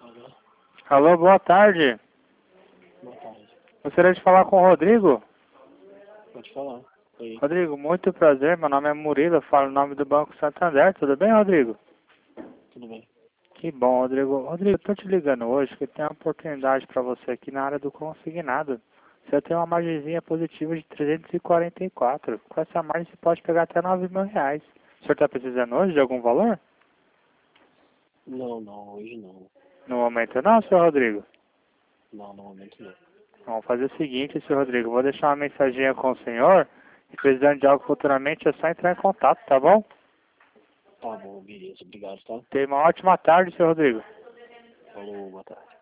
Alô? Alô, boa tarde. Boa tarde. Gostaria de falar com o Rodrigo. Pode falar. Oi. Rodrigo, muito prazer. Meu nome é Murilo, eu falo em nome do Banco Santander. Tudo bem, Rodrigo? Tudo bem. Que bom, Rodrigo. Rodrigo, eu tô te ligando hoje que tem uma oportunidade para você aqui na área do consignado. Você tem uma margenzinha positiva de 344. Com essa margem você pode pegar até R$ 9.000. O senhor está precisando hoje de algum valor? Não, hoje não. No momento não, senhor Rodrigo. Não, no momento não. Vamos fazer o seguinte, senhor Rodrigo. Vou deixar uma mensaginha com o senhor. E precisando de algo futuramente é só entrar em contato, tá bom? Tá bom, beleza. Obrigado, tá? Tenha uma ótima tarde, senhor Rodrigo. Falou, boa tarde.